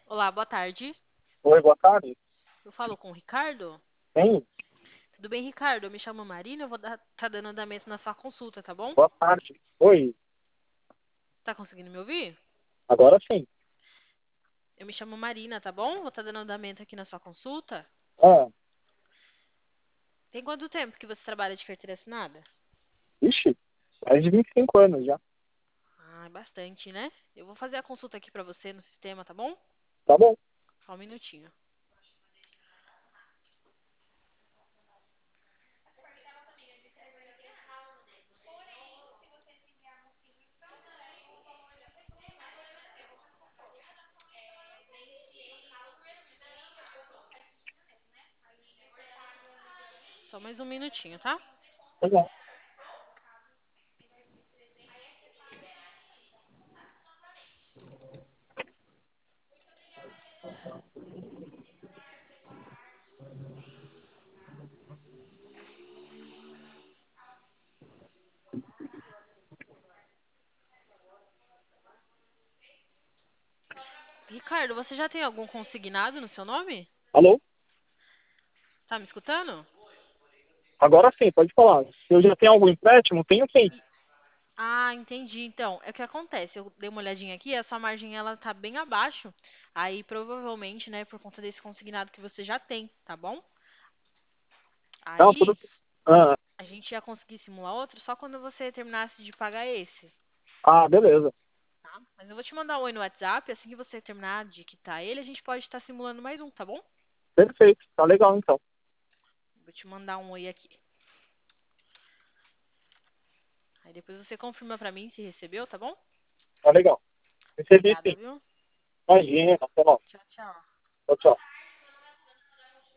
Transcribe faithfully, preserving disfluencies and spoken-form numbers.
Olá, boa tarde. Oi, boa tarde. Eu falo com o Ricardo. Bem, Tudo bem, Ricardo? Eu me chamo Marina, eu vou dar, tá dando andamento na sua consulta, tá bom? boa tarde. Oi, Tá conseguindo me ouvir? agora sim. Eu me chamo Marina, tá bom? Vou estar dando andamento aqui na sua consulta. Ah, Tem quanto tempo que você trabalha de carteira assinada? ixi, mais de vinte e cinco anos já. Ah, é bastante, né? Eu vou fazer a consulta aqui pra você no sistema, tá bom? Tá bom. Só um minutinho. Só mais um minutinho, tá? Tá bom. Ricardo, você já tem algum consignado no seu nome? Alô? Tá me escutando? Agora sim, pode falar. Se eu já tenho algum empréstimo, tenho sim. Ah, entendi. Então, é o que acontece. Eu dei uma olhadinha aqui, a sua margem ela tá bem abaixo. Aí, provavelmente, né, por conta desse consignado que você já tem, tá bom? Não, tudo. Aí, Ah, a gente ia conseguir simular outro só quando você terminasse de pagar esse, ah, beleza. tá? Mas eu vou te mandar um oi no WhatsApp, assim que você terminar de quitar ele, a gente pode estar simulando mais um, tá bom? Perfeito. Tá legal então. Vou te mandar um oi aqui. Aí depois você confirma pra mim se recebeu, tá bom? Tá legal. Recebi Obrigada, sim. viu? Imagina, até logo. Tchau, tchau. Tchau, tchau.